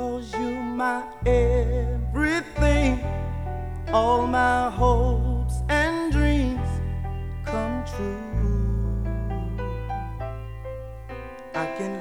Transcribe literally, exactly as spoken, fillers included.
'cause you my everything, all my hopes and dreams come true. I can